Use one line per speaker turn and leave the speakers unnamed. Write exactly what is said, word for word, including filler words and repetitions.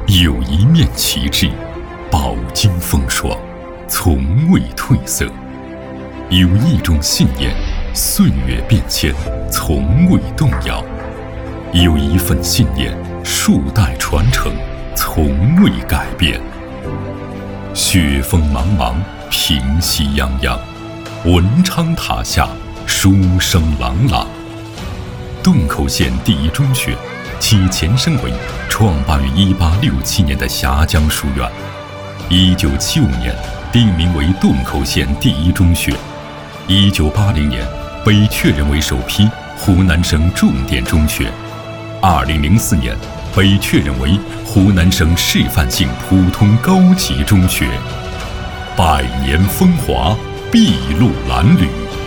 有一面旗帜，饱经风霜，从未褪色；有一种信念，岁月变迁，从未动摇；有一份信念，数代传承，从未改变。雪峰茫茫，平息泱泱，文昌塔下，书声朗朗。洞口县第一中学，其前身为创办于一八六七年的峡江书院，一九七五年定名为洞口县第一中学，一九八零年被确认为首批湖南省重点中学，二零零四年被确认为湖南省示范性普通高级中学。百年风华，筚路蓝缕。